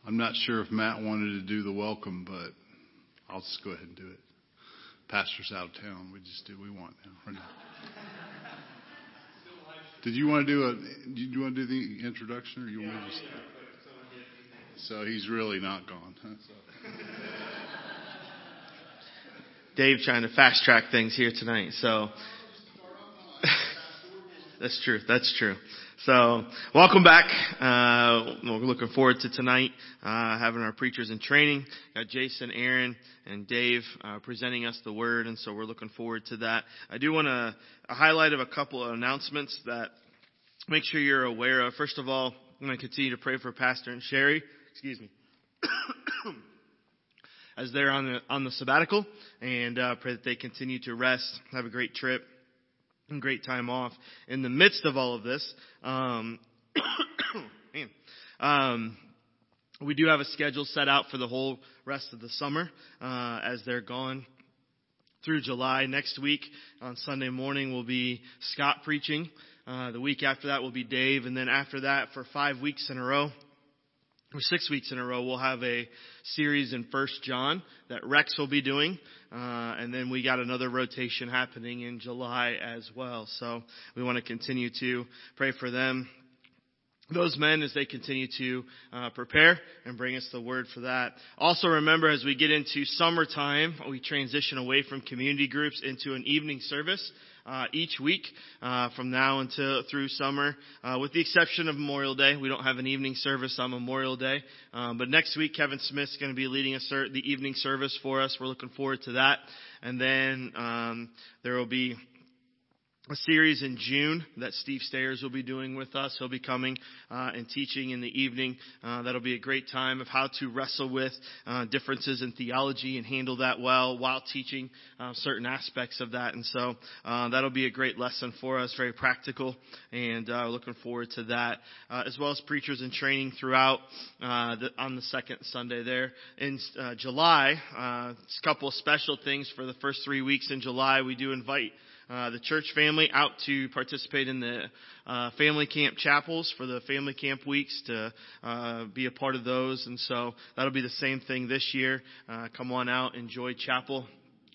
I'm not sure if Matt wanted to do the welcome, but I'll just go ahead and do it. Pastor's out of town. We just do what we want now. Right now. Did you want to do the introduction, or you want to just? So he's really not gone. Huh? Dave trying to fast track things here tonight. So that's true. So welcome back. We're looking forward to tonight having our preachers in training. Got Jason, Aaron, and Dave presenting us the word, and so we're looking forward to that. I do want to highlight of a couple of announcements that make sure you're aware of. First of all, I'm going to continue to pray for Pastor and Sherry. Excuse me. As they're on the sabbatical, and pray that they continue to rest, have a great trip, and great time off. In the midst of all of this, we do have a schedule set out for the whole rest of the summer as they're gone through July. Next week on Sunday morning will be Scott preaching. The week after that will be Dave, and then after that for 5 weeks in a row, or 6 weeks in a row, we'll have a series in 1 John that Rex will be doing. And then we got another rotation happening in July as well. So we want to continue to pray for them, those men, as they continue to prepare and bring us the word for that. Also remember, as we get into summertime, we transition away from community groups into an evening service each week from now until through summer, with the exception of Memorial Day. We don't have an evening service on Memorial Day, but next week Kevin Smith's going to be leading the evening service for us. We're looking forward to that. And then there will be a series in June that Steve Stayers will be doing with us. He'll be coming and teaching in the evening. That'll be a great time of how to wrestle with differences in theology and handle that well while teaching certain aspects of that. And so that'll be a great lesson for us, very practical, and looking forward to that, as well as preachers in training throughout on the second Sunday there. In July, a couple of special things for the first 3 weeks in July. We do invite the church family out to participate in the family camp chapels for the family camp weeks, to be a part of those. And so that'll be the same thing this year. Come on out, enjoy chapel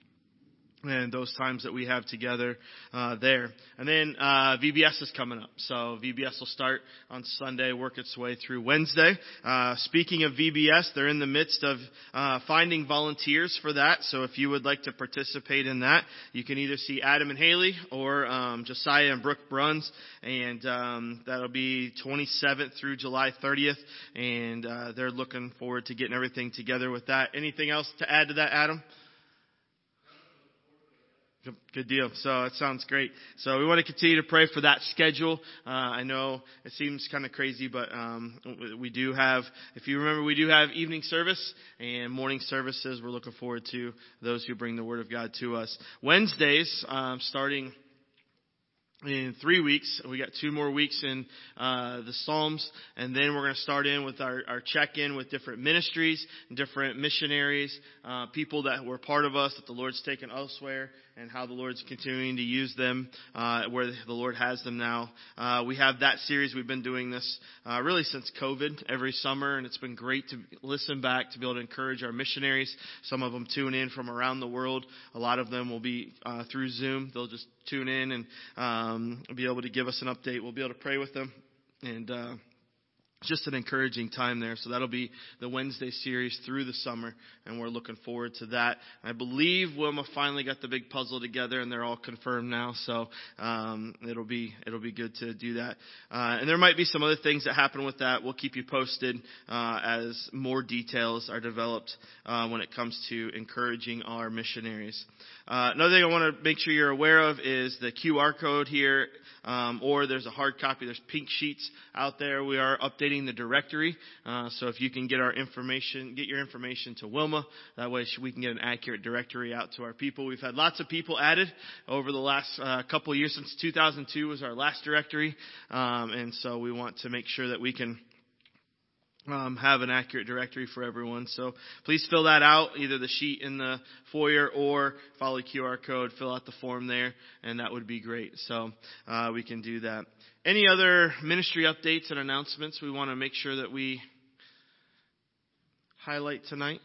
and those times that we have together there. And then VBS is coming up. So VBS will start on Sunday, work its way through Wednesday. Speaking of VBS, they're in the midst of finding volunteers for that. So if you would like to participate in that, you can either see Adam and Haley or Josiah and Brooke Bruns. And that'll be 27th through July 30th. And they're looking forward to getting everything together with that. Anything else to add to that, Adam? Good deal. So it sounds great. So we want to continue to pray for that schedule. I know it seems kind of crazy, but we do have, if you remember, we do have evening service and morning services. We're looking forward to those who bring the Word of God to us. Wednesdays, starting in 3 weeks, we got 2 more weeks in the Psalms, and then we're going to start in with our check-in with different ministries, different missionaries, people that were part of us that the Lord's taken elsewhere, and how the Lord's continuing to use them where the Lord has them now. We have that series. We've been doing this really since COVID every summer, and it's been great to listen back, to be able to encourage our missionaries. Some of them tune in from around the world. A lot of them will be through Zoom. They'll just tune in and be able to give us an update. We'll be able to pray with them, and just an encouraging time there. So that'll be the Wednesday series through the summer, and we're looking forward to that. I believe Wilma finally got the big puzzle together, and they're all confirmed now. So it'll be good to do that. And there might be some other things that happen with that. We'll keep you posted as more details are developed when it comes to encouraging our missionaries. Another thing I want to make sure you're aware of is the QR code here, or there's a hard copy. There's pink sheets out there. We are updating the directory, so if you can get your information to Wilma, that way we can get an accurate directory out to our people. We've had lots of people added over the last couple of years. Since 2002 was our last directory, and so we want to make sure that we can have an accurate directory for everyone. So please fill that out, either the sheet in the foyer or follow the QR code, fill out the form there, and that would be great. So we can do that. Any other ministry updates and announcements we want to make sure that we highlight tonight?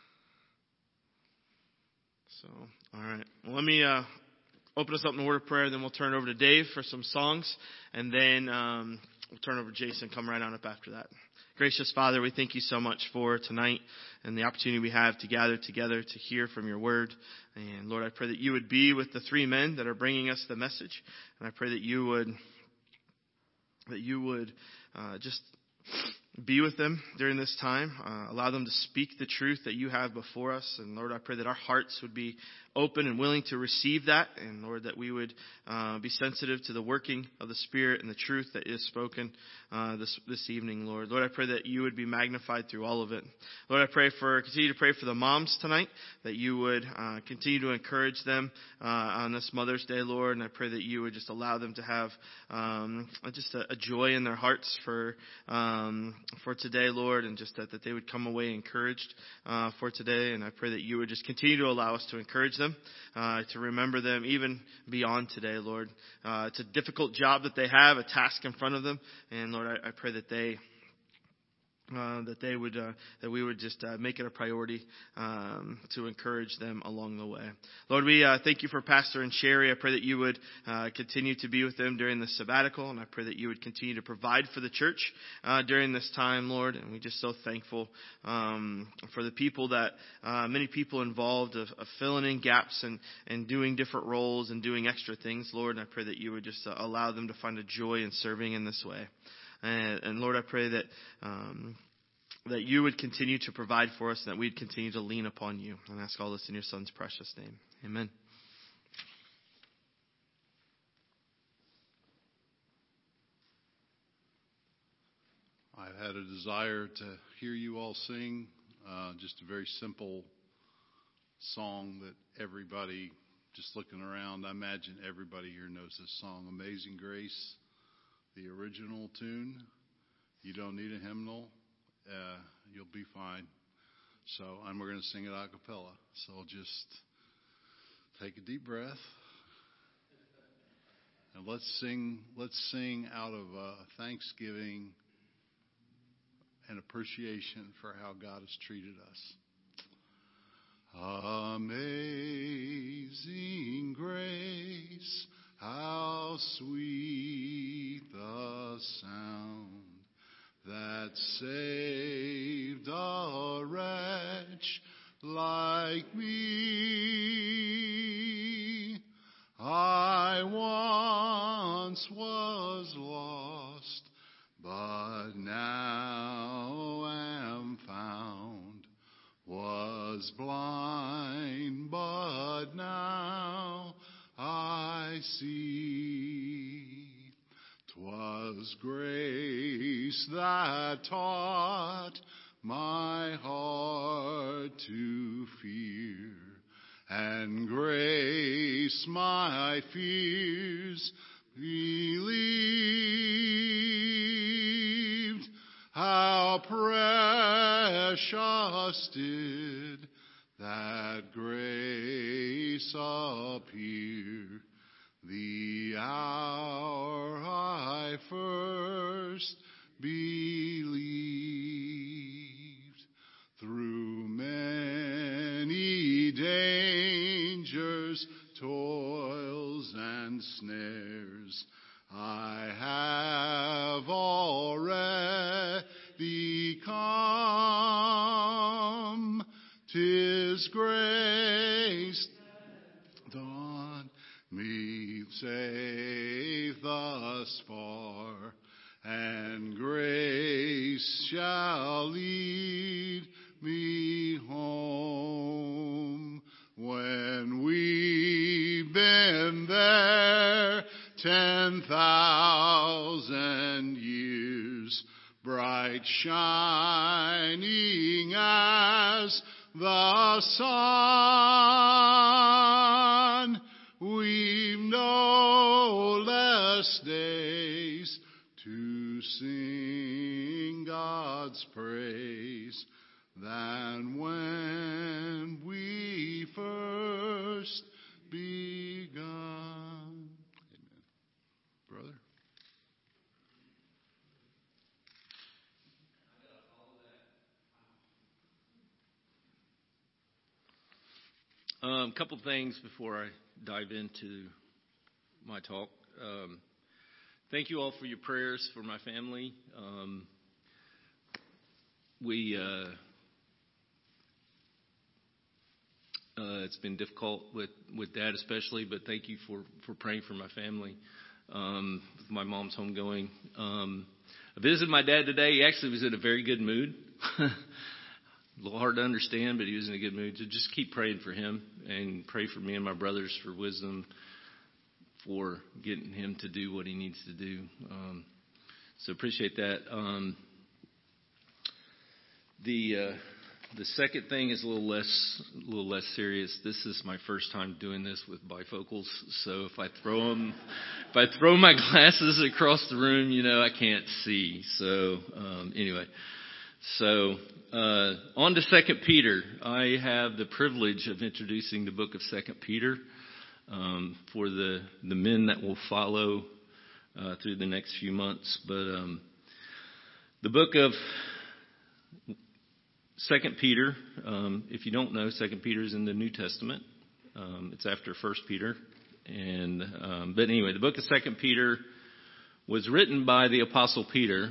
So, all right. Well, let me open us up in a word of prayer, then we'll turn it over to Dave for some songs, and then we'll turn it over to Jason, come right on up after that. Gracious Father, we thank you so much for tonight and the opportunity we have to gather together to hear from your word. And Lord, I pray that you would be with the three men that are bringing us the message. And I pray that you would just be with them during this time. Allow them to speak the truth that you have before us. And Lord, I pray that our hearts would be open and willing to receive that. And Lord, that we would be sensitive to the working of the Spirit and the truth that is spoken this evening, Lord. Lord, I pray that you would be magnified through all of it. Lord, I continue to pray for the moms tonight, that you would continue to encourage them on this Mother's Day, Lord. And I pray that you would just allow them to have just a joy in their hearts for today, Lord, and just that they would come away encouraged for today. And I pray that you would just continue to allow us to encourage them, to remember them even beyond today, Lord. It's a difficult job that they have, a task in front of them, and Lord, I pray that that we would just make it a priority to encourage them along the way. Lord, we thank you for Pastor and Sherry. I pray that you would continue to be with them during the sabbatical, and I pray that you would continue to provide for the church during this time, Lord. And we're just so thankful for the people that many people involved of filling in gaps and doing different roles and doing extra things, Lord. And I pray that you would just allow them to find a joy in serving in this way. And Lord, I pray that that you would continue to provide for us and that we'd continue to lean upon you. And I ask all this in your Son's precious name. Amen. I've had a desire to hear you all sing just a very simple song that everybody, just looking around, I imagine everybody here knows this song, Amazing Grace. The original tune. You don't need a hymnal. You'll be fine. And we're going to sing it a cappella. So just take a deep breath. And let's sing out of thanksgiving and appreciation for how God has treated us. Amazing grace, how sweet the sound that saved a wretch like me. I once was lost, but now am found. Was blind, but now I see. 'Twas grace that taught my heart to fear, and grace my fears relieved. How precious did that grace appear the hour I first believed. Through many dangers, toils, and snares, I have already come. 'Tis grace done me safe thus far, and grace shall lead me home. When we've been there 10,000 years, bright shining as the sun, we've no less days to sing God's praise than when we first begun. Amen. Brother? Couple things before I dive into my talk. Thank you all for your prayers for my family. It's been difficult with Dad especially, but thank you for praying for my family. My mom's homegoing. I visited my dad today. He actually was in a very good mood. A little hard to understand, but he was in a good mood. So just keep praying for him and pray for me and my brothers for wisdom for getting him to do what he needs to do. So appreciate that. The second thing is a little less serious. This is my first time doing this with bifocals, so if I throw my glasses across the room, I can't see. So anyway, on to 2 Peter. I have the privilege of introducing the book of 2 Peter for the men that will follow through the next few months. But the book of 2 Peter, if you don't know, 2 Peter is in the New Testament. It's after 1 Peter. But anyway, the book of 2 Peter was written by the Apostle Peter,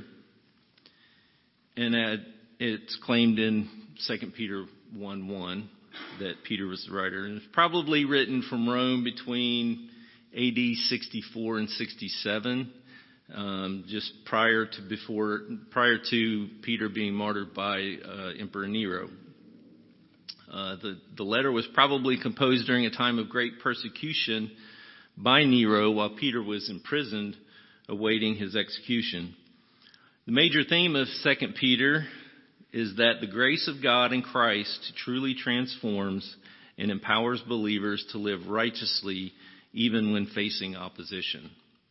and it's claimed in 2 Peter 1:1 that Peter was the writer. And it's probably written from Rome between AD 64 and 67. Just prior to Peter being martyred by Emperor Nero. The letter was probably composed during a time of great persecution by Nero while Peter was imprisoned awaiting his execution. The major theme of 2 Peter is that the grace of God in Christ truly transforms and empowers believers to live righteously even when facing opposition.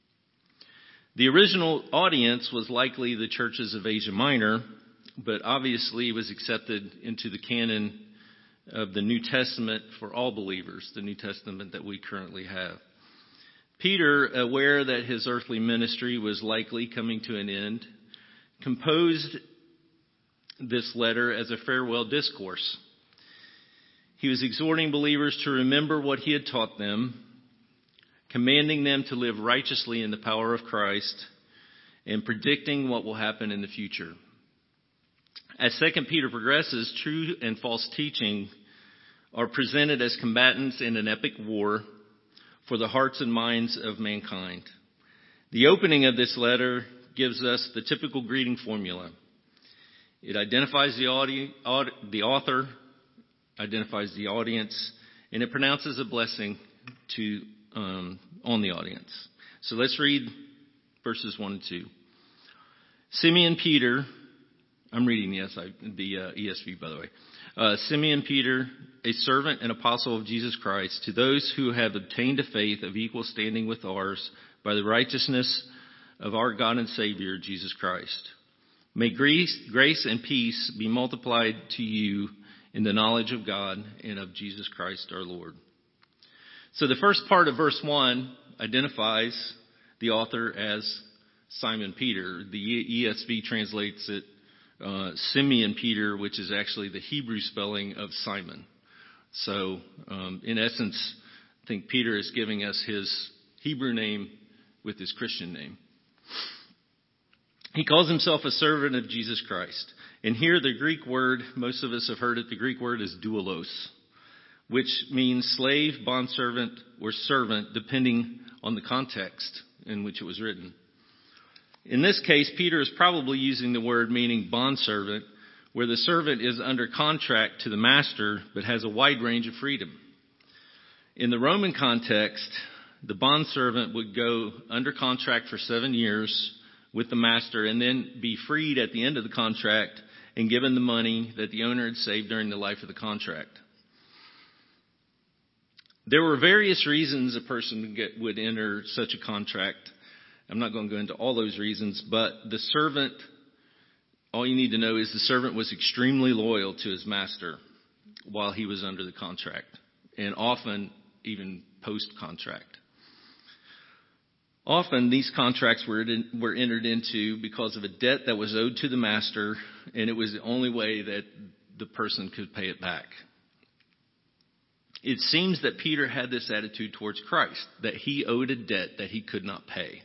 The original audience was likely the churches of Asia Minor, but obviously it was accepted into the canon of the New Testament for all believers, the New Testament that we currently have. Peter, aware that his earthly ministry was likely coming to an end, composed this letter as a farewell discourse. He was exhorting believers to remember what he had taught them, commanding them to live righteously in the power of Christ, and predicting what will happen in the future. As 2 Peter progresses, true and false teaching are presented as combatants in an epic war for the hearts and minds of mankind. The opening of this letter gives us the typical greeting formula. It identifies the author, identifies the audience, and it pronounces a blessing on the audience. So let's read verses 1 and 2. Simeon Peter, I'm reading the ESV, by the way. Simeon Peter, a servant and apostle of Jesus Christ, to those who have obtained a faith of equal standing with ours by the righteousness of our God and Savior, Jesus Christ. May grace and peace be multiplied to you in the knowledge of God and of Jesus Christ our Lord. So the first part of verse 1 identifies the author as Simon Peter. The ESV translates it Simeon Peter, which is actually the Hebrew spelling of Simon. So in essence, I think Peter is giving us his Hebrew name with his Christian name. He calls himself a servant of Jesus Christ. And here the Greek word, most of us have heard it, the Greek word is doulos, which means slave, bondservant, or servant, depending on the context in which it was written. In this case, Peter is probably using the word meaning bondservant, where the servant is under contract to the master, but has a wide range of freedom. In the Roman context, the bondservant would go under contract for 7 years with the master and then be freed at the end of the contract and given the money that the owner had saved during the life of the contract. There were various reasons a person would enter such a contract. I'm not going to go into all those reasons, but the servant, all you need to know is the servant was extremely loyal to his master while he was under the contract, and often even post-contract. Often these contracts were entered into because of a debt that was owed to the master, and it was the only way that the person could pay it back. It seems that Peter had this attitude towards Christ, that he owed a debt that he could not pay.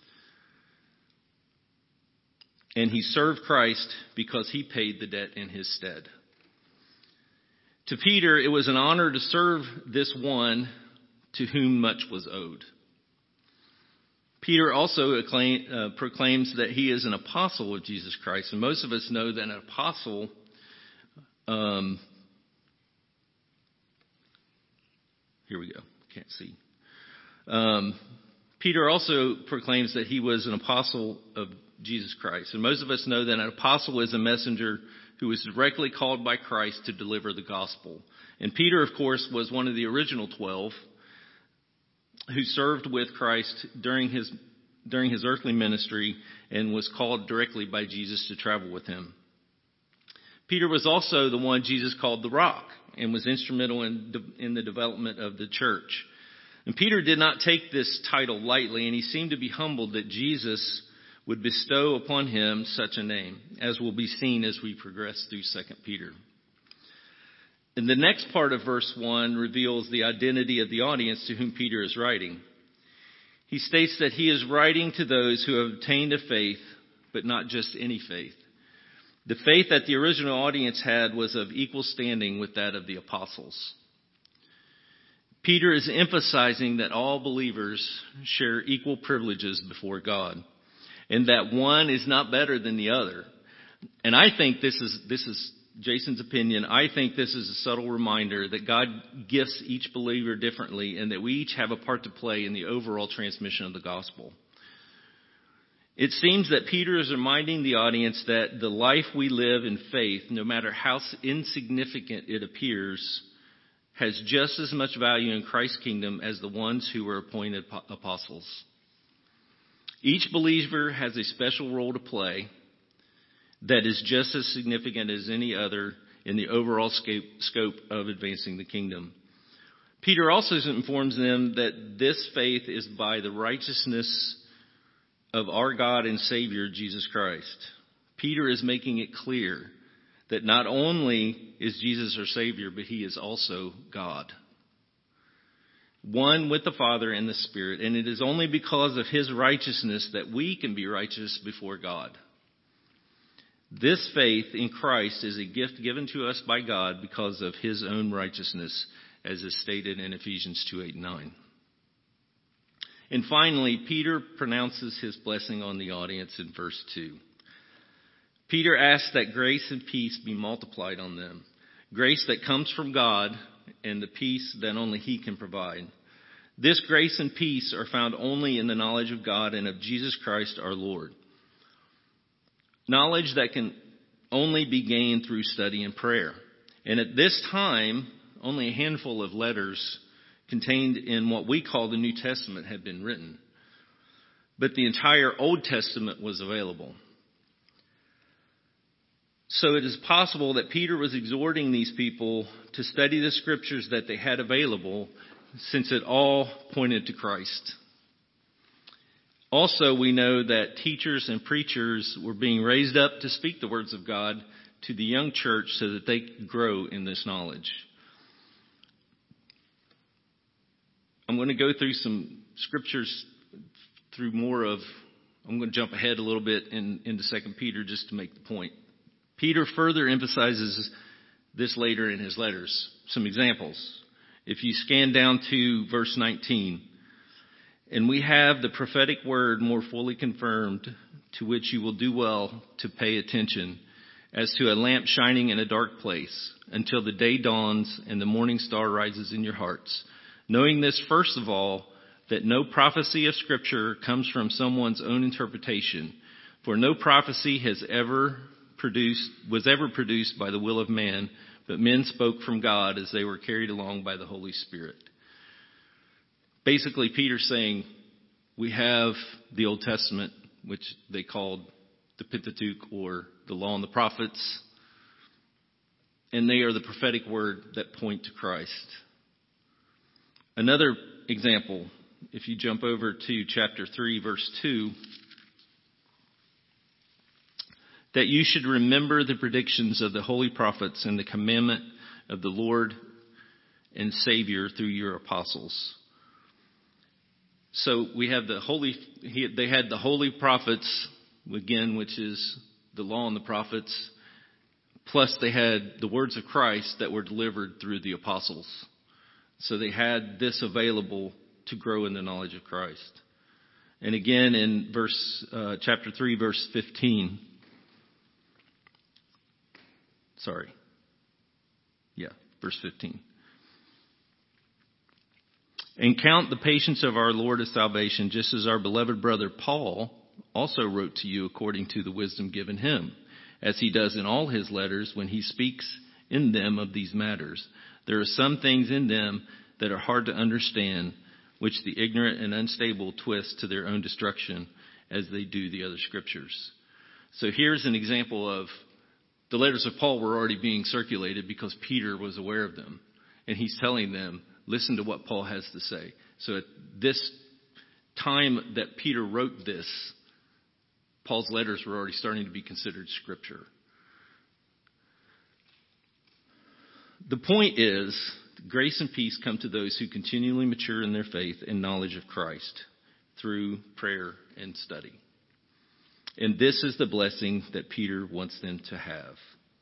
And he served Christ because he paid the debt in his stead. To Peter, it was an honor to serve this one to whom much was owed. Peter also proclaims that he is an apostle of Jesus Christ. And most of us know that an apostle here we go. Can't see. Peter also proclaims that he was an apostle of Jesus Christ. And most of us know that an apostle is a messenger who was directly called by Christ to deliver the gospel. And Peter, of course, was one of the original 12 who served with Christ during his earthly ministry and was called directly by Jesus to travel with him. Peter was also the one Jesus called the Rock and was instrumental in the development of the church. And Peter did not take this title lightly, and he seemed to be humbled that Jesus would bestow upon him such a name, as will be seen as we progress through 2 Peter. And the next part of verse 1 reveals the identity of the audience to whom Peter is writing. He states that he is writing to those who have obtained a faith, but not just any faith. The faith that the original audience had was of equal standing with that of the apostles. Peter is emphasizing that all believers share equal privileges before God, and that one is not better than the other. And I think this is Jason's opinion. I think this is a subtle reminder that God gifts each believer differently, and that we each have a part to play in the overall transmission of the gospel. It seems that Peter is reminding the audience that the life we live in faith, no matter how insignificant it appears, has just as much value in Christ's kingdom as the ones who were appointed apostles. Each believer has a special role to play that is just as significant as any other in the overall scope of advancing the kingdom. Peter also informs them that this faith is by the righteousness of our God and Savior, Jesus Christ. Peter is making it clear that not only is Jesus our Savior, but he is also God, one with the Father and the Spirit. And it is only because of his righteousness that we can be righteous before God. This faith in Christ is a gift given to us by God because of his own righteousness, as is stated in Ephesians 2:8-9. And finally, Peter pronounces his blessing on the audience in verse 2. Peter asks that grace and peace be multiplied on them. Grace that comes from God and the peace that only he can provide. This grace and peace are found only in the knowledge of God and of Jesus Christ our Lord. Knowledge that can only be gained through study and prayer. And at this time, only a handful of letters contained in what we call the New Testament had been written. But the entire Old Testament was available. So it is possible that Peter was exhorting these people to study the scriptures that they had available, since it all pointed to Christ. Also, we know that teachers and preachers were being raised up to speak the words of God to the young church so that they could grow in this knowledge. I'm going to go through some scriptures I'm going to jump ahead a little bit into 2 Peter just to make the point. Peter further emphasizes this later in his letters. Some examples. If you scan down to verse 19, and we have the prophetic word more fully confirmed, to which you will do well to pay attention, as to a lamp shining in a dark place, until the day dawns and the morning star rises in your hearts. Knowing this, first of all, that no prophecy of Scripture comes from someone's own interpretation, for no prophecy was ever produced by the will of man, but men spoke from God as they were carried along by the Holy Spirit. Basically, Peter's saying we have the Old Testament, which they called the Pentateuch or the Law and the Prophets, and they are the prophetic word that point to Christ. Another example, if you jump over to chapter 3, verse 2, that you should remember the predictions of the holy prophets and the commandment of the Lord and Savior through your apostles. So we have they had the holy prophets, again, which is the law and the prophets, plus they had the words of Christ that were delivered through the apostles. So they had this available to grow in the knowledge of Christ. And again in chapter 3, verse 15. Verse 15. And count the patience of our Lord as salvation, just as our beloved brother Paul also wrote to you according to the wisdom given him, as he does in all his letters when he speaks in them of these matters. There are some things in them that are hard to understand, which the ignorant and unstable twist to their own destruction, as they do the other scriptures. So here's an example of the letters of Paul were already being circulated because Peter was aware of them. And he's telling them, listen to what Paul has to say. So at this time that Peter wrote this, Paul's letters were already starting to be considered scripture. The point is, grace and peace come to those who continually mature in their faith and knowledge of Christ through prayer and study. And this is the blessing that Peter wants them to have.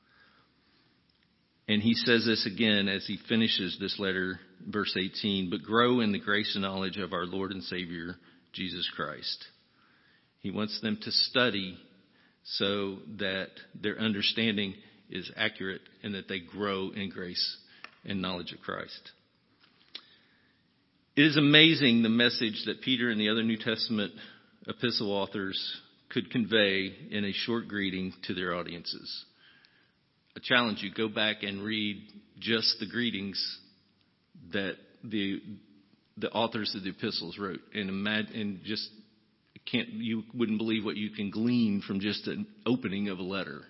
And he says this again as he finishes this letter, verse 18, but grow in the grace and knowledge of our Lord and Savior, Jesus Christ. He wants them to study so that their understanding is accurate and that they grow in grace and knowledge of Christ. It is amazing the message that Peter and the other New Testament epistle authors could convey in a short greeting to their audiences. I challenge you, go back and read just the greetings that the authors of the epistles wrote, and you wouldn't believe what you can glean from just an opening of a letter.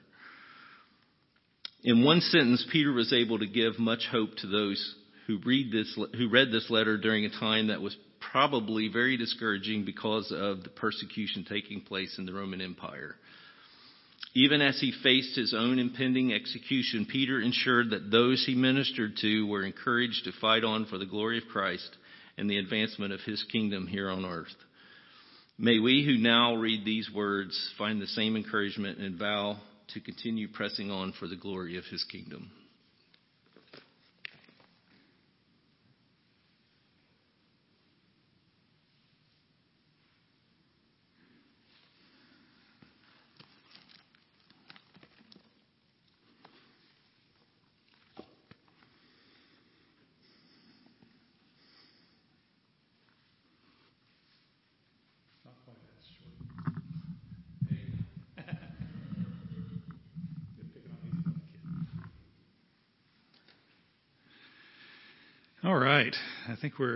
In one sentence, Peter was able to give much hope to those who read this letter during a time that was probably very discouraging because of the persecution taking place in the Roman Empire. Even as he faced his own impending execution, Peter ensured that those he ministered to were encouraged to fight on for the glory of Christ and the advancement of his kingdom here on earth. May we who now read these words find the same encouragement and vow to continue pressing on for the glory of his kingdom. All right. I think we're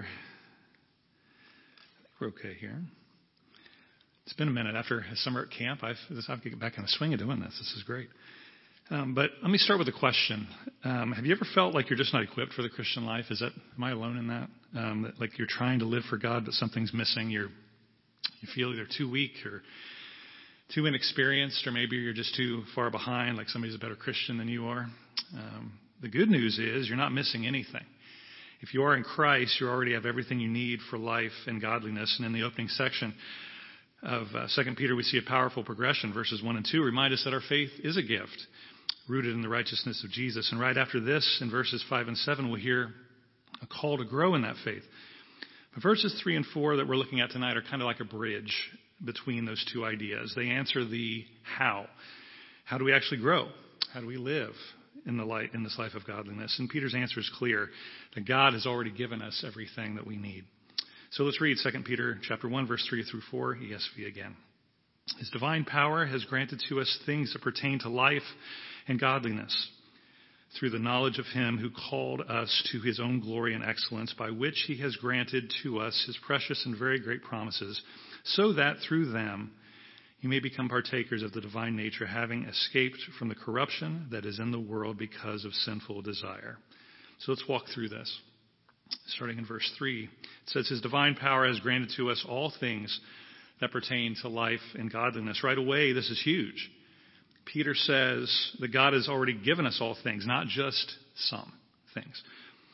okay here. It's been a minute after a summer at camp. I've get back in the swing of doing this. This is great. But let me start with a question. Have you ever felt like you're just not equipped for the Christian life? Am I alone in that? That like you're trying to live for God, but something's missing. You feel either too weak or too inexperienced, or maybe you're just too far behind, like somebody's a better Christian than you are. The good news is you're not missing anything. If you are in Christ, you already have everything you need for life and godliness. And in the opening section of 2 Peter, we see a powerful progression. Verses 1 and 2 remind us that our faith is a gift rooted in the righteousness of Jesus. And right after this, in verses 5 and 7, we'll hear a call to grow in that faith. But verses 3 and 4 that we're looking at tonight are kind of like a bridge between those two ideas. They answer the how. How do we actually grow? How do we live in this life of godliness? And Peter's answer is clear, that God has already given us everything that we need. So let's read 2 Peter chapter 1, verse 3 through 4, ESV again. His divine power has granted to us things that pertain to life and godliness through the knowledge of him who called us to his own glory and excellence, by which he has granted to us his precious and very great promises, so that through them you may become partakers of the divine nature, having escaped from the corruption that is in the world because of sinful desire. So let's walk through this. Starting in verse 3, it says, his divine power has granted to us all things that pertain to life and godliness. Right away, this is huge. Peter says that God has already given us all things, not just some things.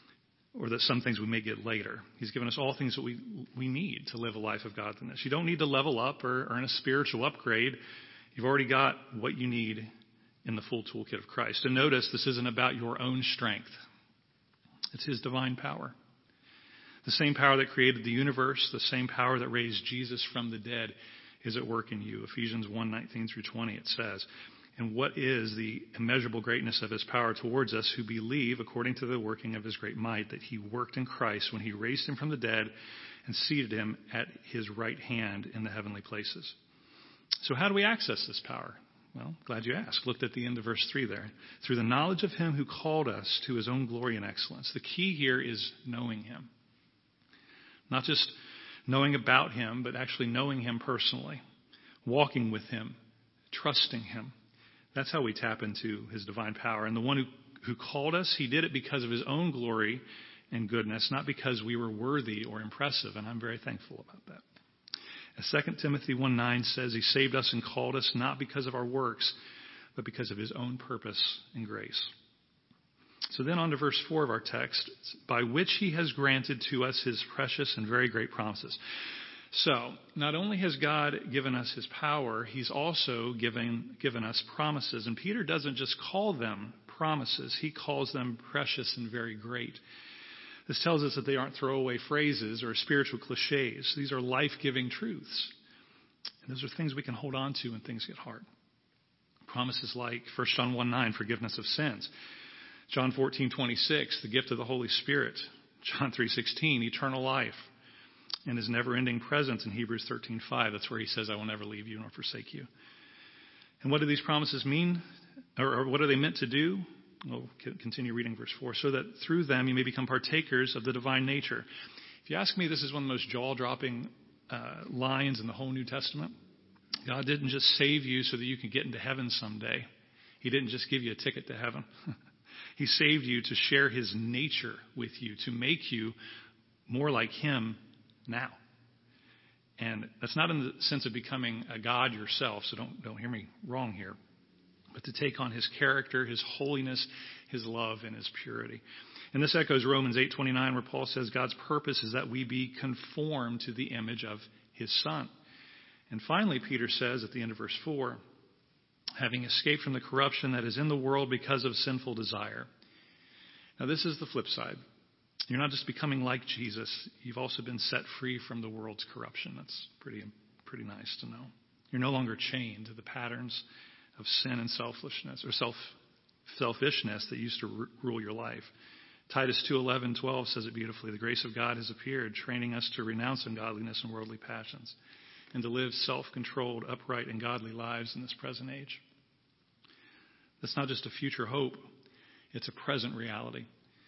or that some things we may get later. He's given us all things that we need to live a life of godliness. You don't need to level up or earn a spiritual upgrade. You've already got what you need in the full toolkit of Christ. And notice, this isn't about your own strength. It's his divine power. The same power that created the universe, the same power that raised Jesus from the dead is at work in you. Ephesians 1:19-20, it says, and what is the immeasurable greatness of his power towards us who believe, according to the working of his great might, that he worked in Christ when he raised him from the dead and seated him at his right hand in the heavenly places. So how do we access this power? Well, glad you asked. Looked at the end of verse 3 there. Through the knowledge of him who called us to his own glory and excellence. The key here is knowing him. Not just knowing about him, but actually knowing him personally. Walking with him. Trusting him. That's how we tap into his divine power. And the one who called us, he did it because of his own glory and goodness, not because we were worthy or impressive. And I'm very thankful about that. As 2 Timothy 1:9 says, he saved us and called us not because of our works, but because of his own purpose and grace. So then on to verse 4 of our text, by which he has granted to us his precious and very great promises. So, not only has God given us his power, he's also given us promises. And Peter doesn't just call them promises, he calls them precious and very great. This tells us that they aren't throwaway phrases or spiritual cliches. These are life-giving truths. And those are things we can hold on to when things get hard. Promises like 1 John 1:9, forgiveness of sins. John 14:26, the gift of the Holy Spirit. John 3:16, eternal life. And his never-ending presence in Hebrews 13:5. That's where he says, I will never leave you nor forsake you. And what do these promises mean? Or what are they meant to do? We'll continue reading verse 4. So that through them you may become partakers of the divine nature. If you ask me, this is one of the most jaw-dropping lines in the whole New Testament. God didn't just save you so that you can get into heaven someday. He didn't just give you a ticket to heaven. He saved you to share his nature with you, to make you more like him now. And that's not in the sense of becoming a God yourself, so don't hear me wrong here, but to take on his character, his holiness, his love, and his purity. And this echoes Romans 8:29, where Paul says God's purpose is that we be conformed to the image of his Son. And finally, Peter says at the end of verse 4, having escaped from the corruption that is in the world because of sinful desire. Now this is the flip side. You're not just becoming like Jesus. You've also been set free from the world's corruption. That's pretty nice to know. You're no longer chained to the patterns of sin and selfishness that used to rule your life. Titus 2:11-12 says it beautifully. The grace of God has appeared, training us to renounce ungodliness and worldly passions, and to live self-controlled, upright, and godly lives in this present age. That's not just a future hope. It's a present reality.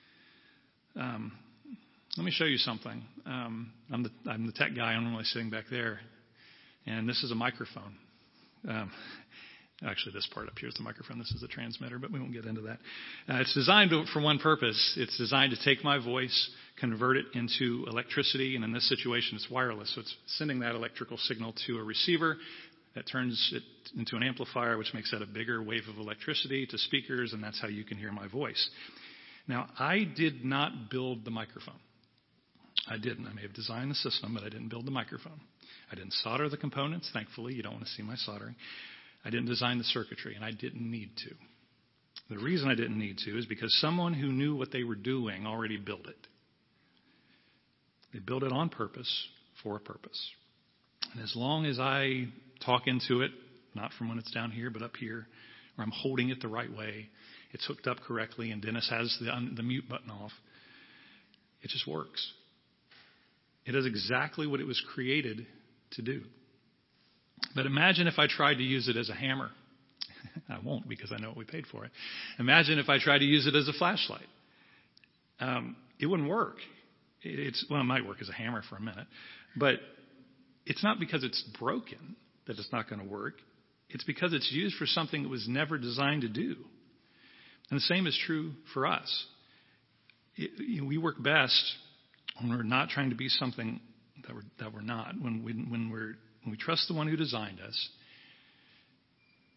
Let me show you something. I'm the tech guy. I'm normally sitting back there. And this is a microphone. Actually, this part up here is the microphone. This is the transmitter, but we won't get into that. It's designed for one purpose. It's designed to take my voice, convert it into electricity, and in this situation, it's wireless. So it's sending that electrical signal to a receiver that turns it into an amplifier, which makes that a bigger wave of electricity to speakers, and that's how you can hear my voice. Now, I did not build the microphone. I didn't. I may have designed the system, but I didn't build the microphone. I didn't solder the components. Thankfully, you don't want to see my soldering. I didn't design the circuitry, and I didn't need to. The reason I didn't need to is because someone who knew what they were doing already built it. They built it on purpose, for a purpose. And as long as I talk into it, not from when it's down here, but up here, or I'm holding it the right way, it's hooked up correctly, and Dennis has the mute button off, it just works. It does exactly what it was created to do. But imagine if I tried to use it as a hammer. I won't, because I know what we paid for it. Imagine if I tried to use it as a flashlight. It wouldn't work. It might work as a hammer for a minute. But it's not because it's broken that it's not going to work. It's because it's used for something it was never designed to do. And the same is true for us. We work best when we're not trying to be something that we're not. When we trust the one who designed us,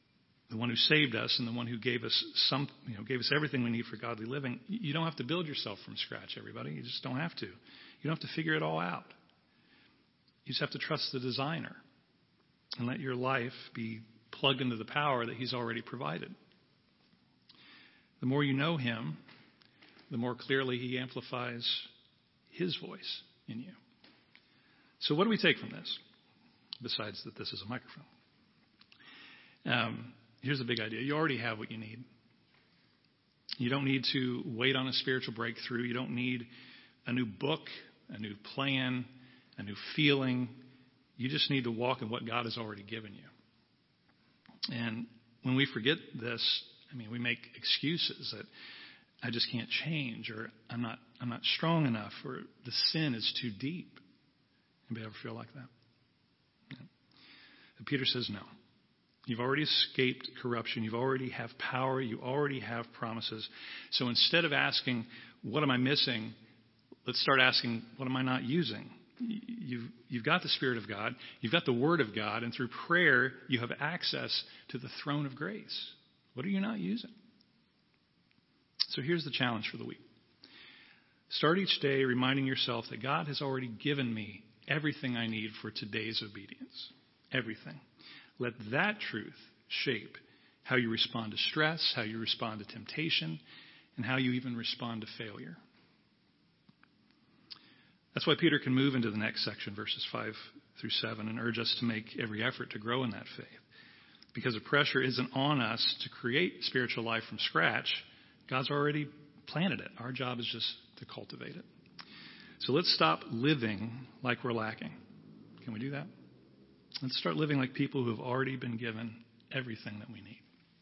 the one who saved us and the one who gave us gave us everything we need for godly living. You don't have to build yourself from scratch, everybody. You just don't have to. You don't have to figure it all out. You just have to trust the designer and let your life be plugged into the power that he's already provided. The more you know him, the more clearly he amplifies his voice in you. So what do we take from this, besides that this is a microphone? Here's the big idea. You already have what you need. You don't need to wait on a spiritual breakthrough. You don't need a new book, a new plan, a new feeling. You just need to walk in what God has already given you. And when we forget this, we make excuses that I just can't change, or I'm not strong enough, or the sin is too deep. Anybody ever feel like that? No. But Peter says no. You've already escaped corruption. You already have power. You already have promises. So instead of asking, what am I missing? Let's start asking, what am I not using? You've got the Spirit of God. You've got the Word of God. And through prayer, you have access to the throne of grace. What are you not using? So here's the challenge for the week. Start each day reminding yourself that God has already given me everything I need for today's obedience. Everything. Let that truth shape how you respond to stress, how you respond to temptation, and how you even respond to failure. That's why Peter can move into the next section, verses 5 through 7, and urge us to make every effort to grow in that faith. Because the pressure isn't on us to create spiritual life from scratch. God's already planted it. Our job is just to cultivate it. So let's stop living like we're lacking. Can we do that? Let's start living like people who have already been given everything that we need.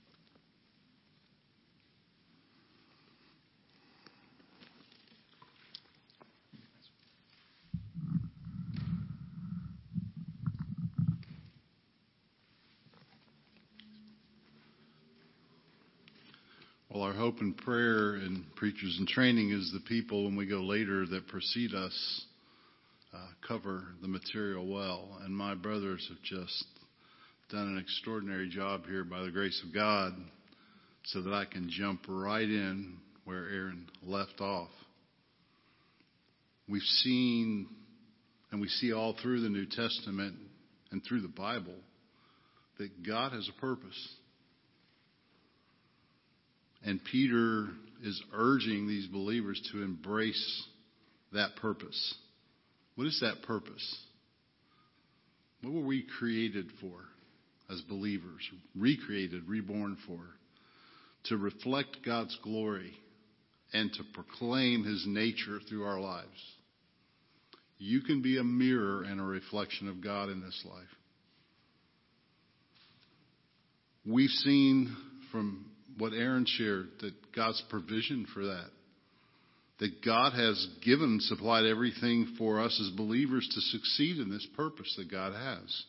Well, our hope and prayer in Preachers in Training is the people, when we go later, that precede us cover the material well. And my brothers have just done an extraordinary job here by the grace of God, so that I can jump right in where Aaron left off. We've seen, and we see all through the New Testament and through the Bible, that God has a purpose. And Peter is urging these believers to embrace that purpose. What is that purpose? What were we created for as believers? Recreated, reborn for? To reflect God's glory and to proclaim his nature through our lives. You can be a mirror and a reflection of God in this life. We've seen from what Aaron shared, that God's provision for that. That God has supplied everything for us as believers to succeed in this purpose that God has.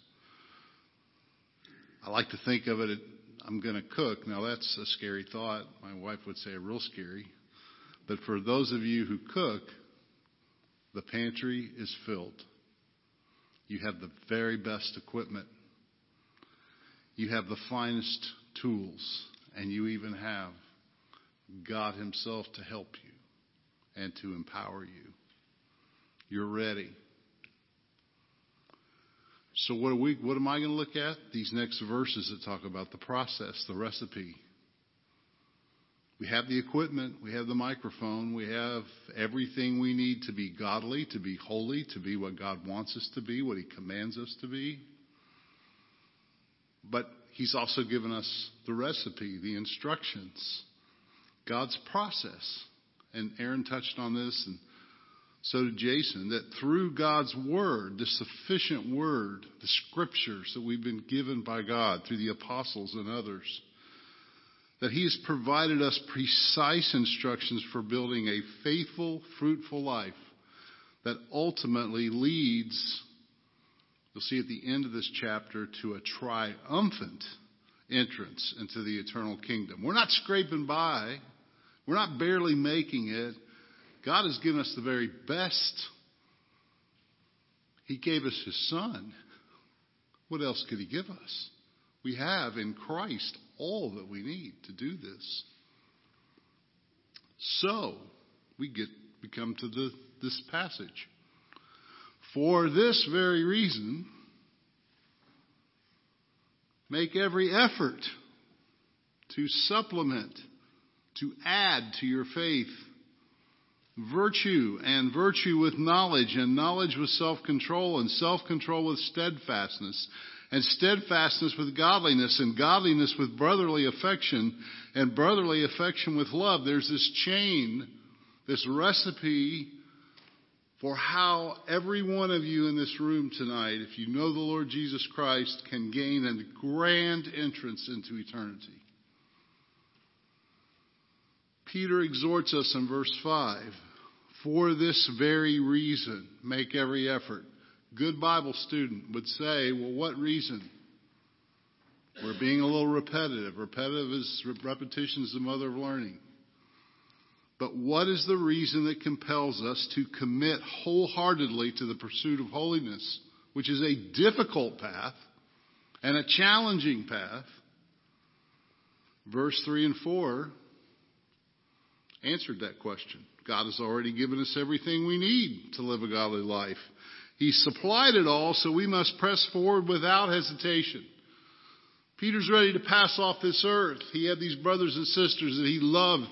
I like to think of it, I'm going to cook. Now that's a scary thought. My wife would say real scary. But for those of you who cook, the pantry is filled. You have the very best equipment. You have the finest tools. And you even have God himself to help you and to empower you. You're ready. So what am I going to look at? These next verses that talk about the process, the recipe. We have the equipment. We have the microphone. We have everything we need to be godly, to be holy, to be what God wants us to be, what he commands us to be. But he's also given us the recipe, the instructions, God's process. And Aaron touched on this, and so did Jason, that through God's word, the sufficient word, the scriptures that we've been given by God through the apostles and others, that he has provided us precise instructions for building a faithful, fruitful life that ultimately leads, you'll see at the end of this chapter, to a triumphant entrance into the eternal kingdom. We're not scraping by. We're not barely making it. God has given us the very best. He gave us his Son. What else could he give us? We have in Christ all that we need to do this. So, we come to this passage. For this very reason, make every effort to supplement, to add to your faith virtue, and virtue with knowledge, and knowledge with self-control, and self-control with steadfastness, and steadfastness with godliness, and godliness with brotherly affection, and brotherly affection with love. There's this chain, this recipe for how every one of you in this room tonight, if you know the Lord Jesus Christ, can gain a grand entrance into eternity. Peter exhorts us in verse 5, for this very reason, make every effort. Good Bible student would say, well, what reason? We're being a little repetitive. Repetition is the mother of learning. But what is the reason that compels us to commit wholeheartedly to the pursuit of holiness, which is a difficult path and a challenging path? Verse 3 and 4 answered that question. God has already given us everything we need to live a godly life. He supplied it all, so we must press forward without hesitation. Peter's ready to pass off this earth. He had these brothers and sisters that he loved.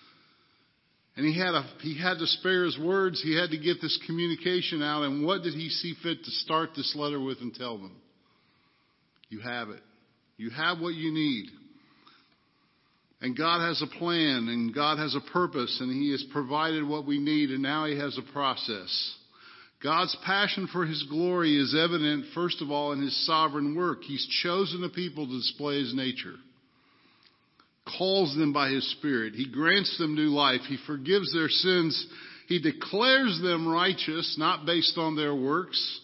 And he had to spare his words. He had to get this communication out. And what did he see fit to start this letter with and tell them? You have it. You have what you need. And God has a plan, and God has a purpose, and he has provided what we need, and now he has a process. God's passion for his glory is evident, first of all, in his sovereign work. He's chosen a people to display his nature, calls them by his Spirit. He grants them new life. He forgives their sins. He declares them righteous, not based on their works,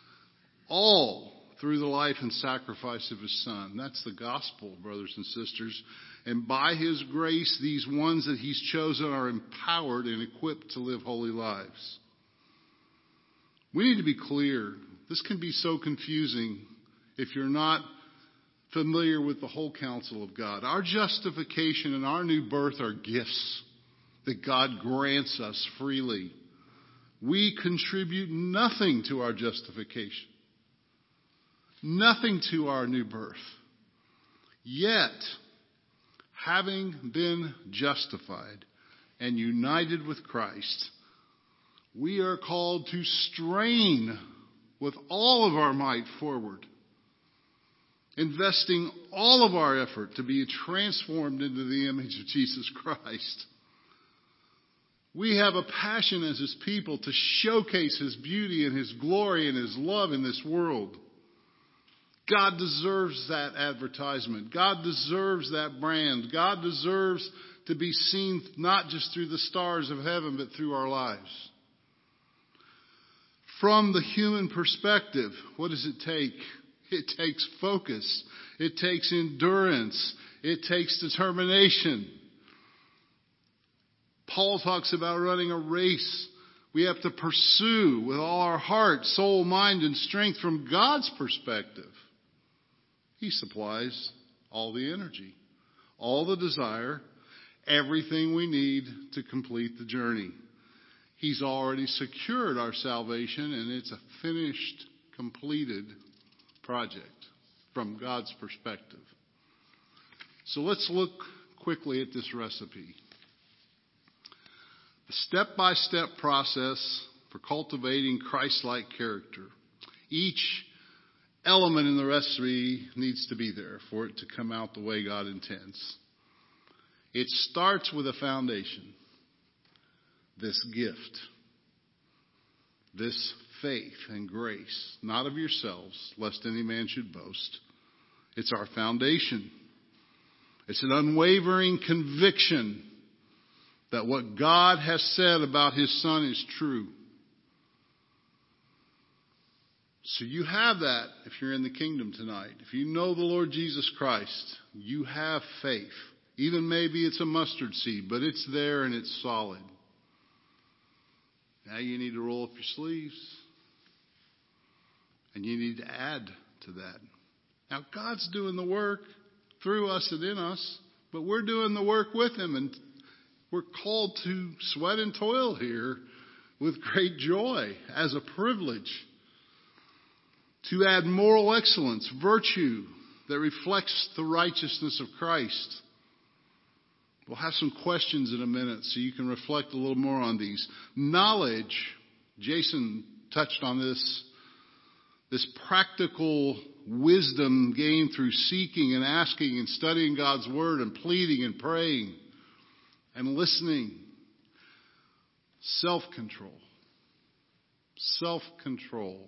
all through the life and sacrifice of his Son. That's the gospel, brothers and sisters. And by his grace, these ones that he's chosen are empowered and equipped to live holy lives. We need to be clear. This can be so confusing if you're not familiar with the whole counsel of God. Our justification and our new birth are gifts that God grants us freely. We contribute nothing to our justification, nothing to our new birth. Yet, having been justified and united with Christ, we are called to strain with all of our might forward, investing all of our effort to be transformed into the image of Jesus Christ. We have a passion as his people to showcase his beauty and his glory and his love in this world. God deserves that advertisement. God deserves that brand. God deserves to be seen not just through the stars of heaven, but through our lives. From the human perspective, what does it take? It takes focus. It takes endurance. It takes determination. Paul talks about running a race. We have to pursue with all our heart, soul, mind, and strength from God's perspective. He supplies all the energy, all the desire, everything we need to complete the journey. He's already secured our salvation, and it's a finished, completed project from God's perspective. So let's look quickly at this recipe. The step-by-step process for cultivating Christ-like character. Each element in the recipe needs to be there for it to come out the way God intends. It starts with a foundation. This gift. This faith and grace, not of yourselves, lest any man should boast. It's our foundation. It's an unwavering conviction that what God has said about his Son is true. So you have that if you're in the kingdom tonight. If you know the Lord Jesus Christ, you have faith. Even maybe it's a mustard seed, but it's there and it's solid. Now you need to roll up your sleeves. And you need to add to that. Now God's doing the work. through us and in us, but we're doing the work with him, and we're called to sweat and toil here with great joy as a privilege to add moral excellence, virtue that reflects the righteousness of Christ. We'll have some questions in a minute so you can reflect a little more on these. Knowledge, Jason touched on this practical wisdom gained through seeking and asking and studying God's word and pleading and praying and listening. Self-control. Self-control.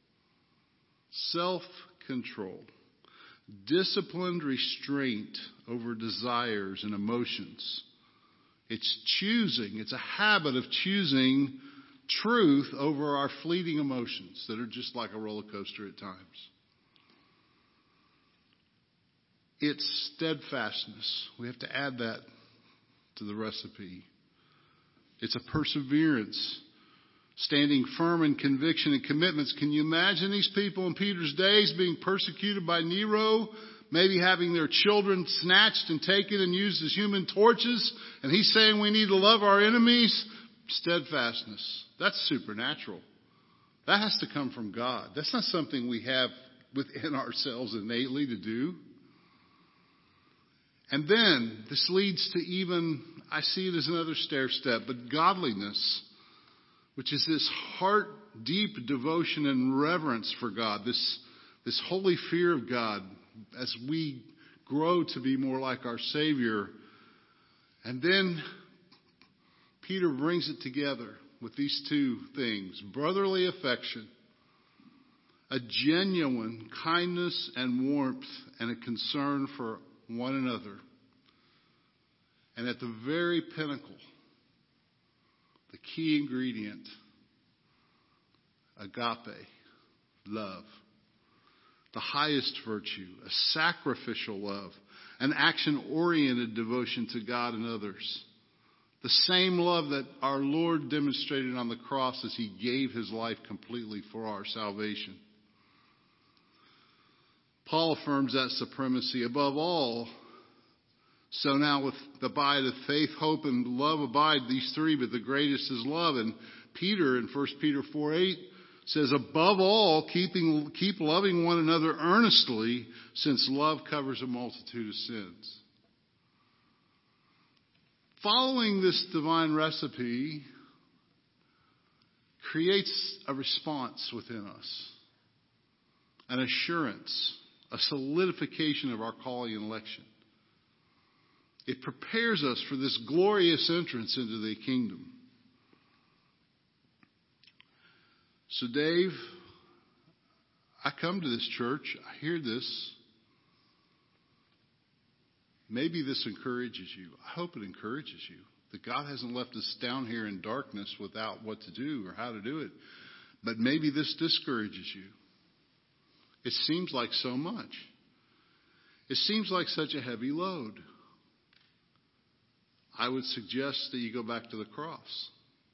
Self-control. Disciplined restraint over desires and emotions. It's choosing. It's a habit of choosing truth over our fleeting emotions that are just like a roller coaster at times. It's steadfastness. We have to add that to the recipe. It's a perseverance, standing firm in conviction and commitments. Can you imagine these people in Peter's days being persecuted by Nero, maybe having their children snatched and taken and used as human torches? And he's saying we need to love our enemies. Steadfastness. That's supernatural. That has to come from God. That's not something we have within ourselves innately to do. And then this leads to even, I see it as another stair step, but godliness, which is this heart deep devotion and reverence for God, this holy fear of God as we grow to be more like our Savior. And then Peter brings it together with these two things: brotherly affection, a genuine kindness and warmth, and a concern for one another. And at the very pinnacle, the key ingredient, agape, love. The highest virtue, a sacrificial love, an action-oriented devotion to God and others. The same love that our Lord demonstrated on the cross as he gave his life completely for our salvation. Paul affirms that supremacy above all. So now with abide of faith, hope, and love abide, these three, but the greatest is love. And Peter in 1 Peter 4:8 says, above all, keep loving one another earnestly, since love covers a multitude of sins. Following this divine recipe creates a response within us, an assurance, a solidification of our calling and election. It prepares us for this glorious entrance into the kingdom. So Dave, I come to this church, I hear this. Maybe this encourages you. I hope it encourages you that God hasn't left us down here in darkness without what to do or how to do it. But maybe this discourages you. It seems like so much. It seems like such a heavy load. I would suggest that you go back to the cross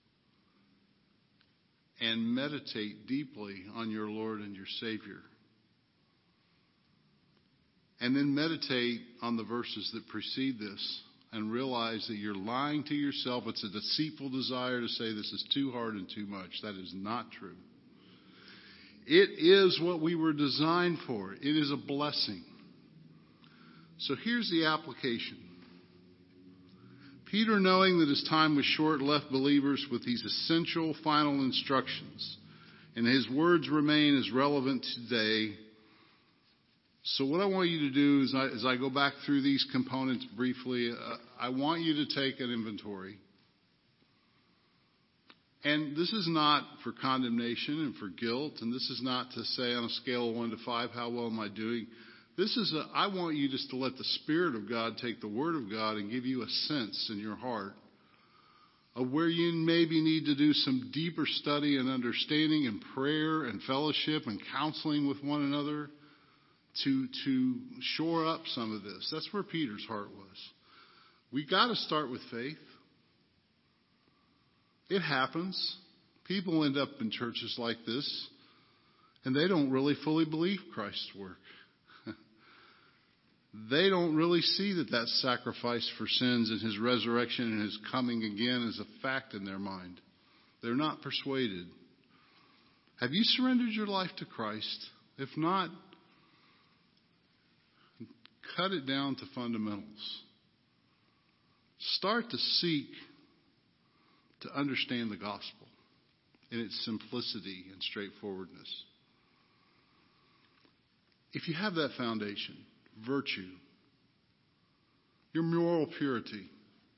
and meditate deeply on your Lord and your Savior. And then meditate on the verses that precede this and realize that you're lying to yourself. It's a deceitful desire to say this is too hard and too much. That is not true. It is what we were designed for. It is a blessing. So here's the application. Peter, knowing that his time was short, left believers with these essential final instructions. And his words remain as relevant today. So what I want you to do is, as I go back through these components briefly, I want you to take an inventory. And this is not for condemnation and for guilt, and this is not to say on a scale of 1 to 5, how well am I doing? I want you just to let the Spirit of God take the Word of God and give you a sense in your heart of where you maybe need to do some deeper study and understanding and prayer and fellowship and counseling with one another to shore up some of this. That's where Peter's heart was. We got to start with faith. It happens. People end up in churches like this, and they don't really fully believe Christ's work. they don't really see that sacrifice for sins and his resurrection and his coming again is a fact in their mind. They're not persuaded. Have you surrendered your life to Christ? If not, cut it down to fundamentals. Start to seek to understand the gospel in its simplicity and straightforwardness. If you have that foundation, virtue, your moral purity,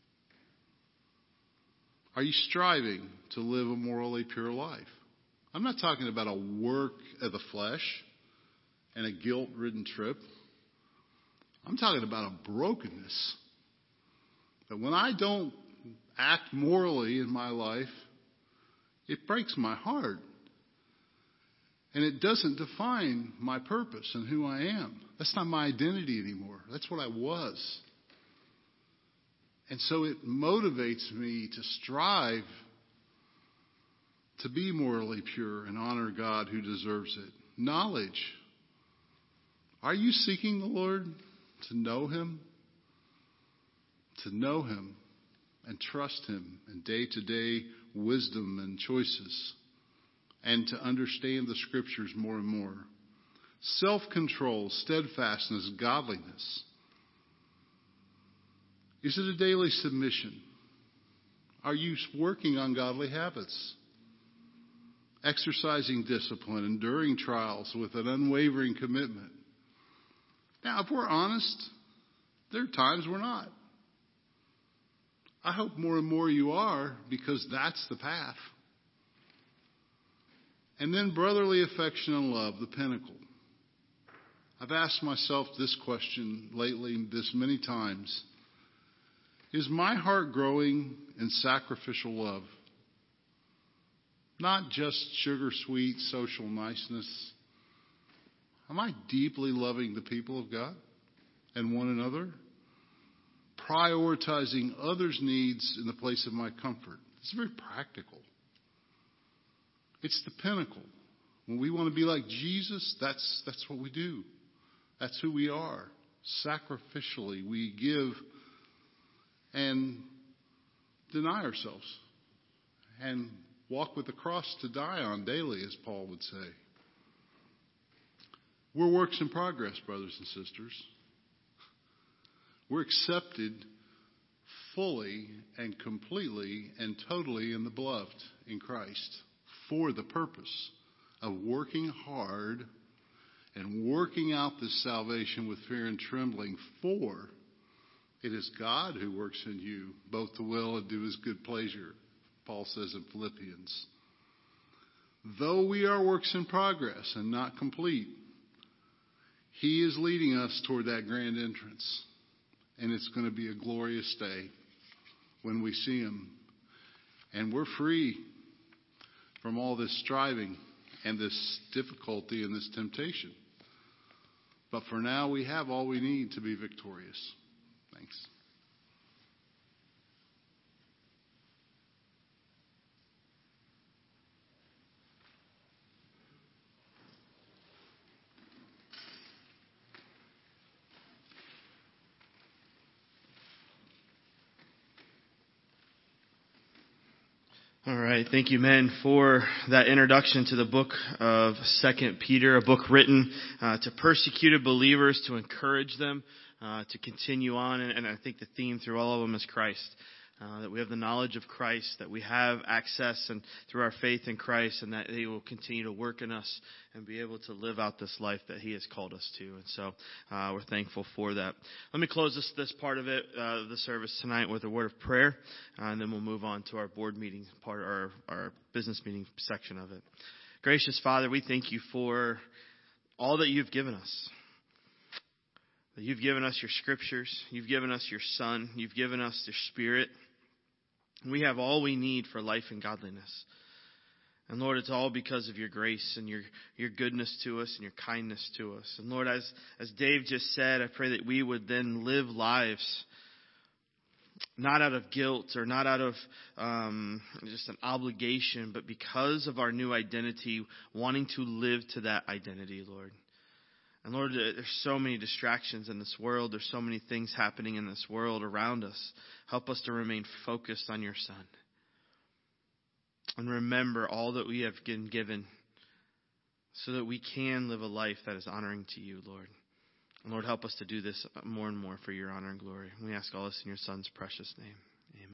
are you striving to live a morally pure life? I'm not talking about a work of the flesh and a guilt-ridden trip. I'm talking about a brokenness. That when I don't act morally in my life, it breaks my heart. And it doesn't define my purpose and who I am. That's not my identity anymore. That's what I was. And so it motivates me to strive to be morally pure and honor God who deserves it. Knowledge. Are you seeking the Lord to know Him? To know Him and trust Him in day-to-day wisdom and choices, and to understand the Scriptures more and more. Self-control, steadfastness, godliness. Is it a daily submission? Are you working on godly habits? Exercising discipline, enduring trials with an unwavering commitment. Now, if we're honest, there are times we're not. I hope more and more you are, because that's the path. And then brotherly affection and love, the pinnacle. I've asked myself this question lately this many times. Is my heart growing in sacrificial love? Not just sugar-sweet social niceness. Am I deeply loving the people of God and one another? Prioritizing others' needs in the place of my comfort. It's very practical. It's the pinnacle. When we want to be like Jesus, that's what we do. That's who we are. Sacrificially, we give and deny ourselves and walk with the cross to die on daily, as Paul would say. We're works in progress, brothers and sisters. We're accepted fully and completely and totally in the beloved, in Christ, for the purpose of working hard and working out this salvation with fear and trembling, for it is God who works in you both to will and do His good pleasure, Paul says in Philippians. Though we are works in progress and not complete, He is leading us toward that grand entrance. And it's going to be a glorious day when we see Him. And we're free from all this striving and this difficulty and this temptation. But for now, we have all we need to be victorious. Thanks. All right. Thank you, men, for that introduction to the book of 2 Peter, a book written to persecuted believers, to encourage them to continue on. And I think the theme through all of them is Christ. That we have the knowledge of Christ, that we have access and through our faith in Christ, and that He will continue to work in us and be able to live out this life that He has called us to. And so we're thankful for that. Let me close this part of it, the service tonight, with a word of prayer, and then we'll move on to our board meeting part, or our business meeting section of it. Gracious Father, we thank You for all that You've given us. That You've given us Your Scriptures, You've given us Your Son, You've given us Your Spirit. We have all we need for life and godliness. And Lord, it's all because of Your grace and your goodness to us and Your kindness to us. And Lord, as Dave just said, I pray that we would then live lives not out of guilt or not out of just an obligation, but because of our new identity, wanting to live to that identity, Lord. And Lord, there's so many distractions in this world. There's so many things happening in this world around us. Help us to remain focused on your Son. And remember all that we have been given so that we can live a life that is honoring to you, Lord. And Lord, help us to do this more and more for your honor and glory. We ask all this in your Son's precious name.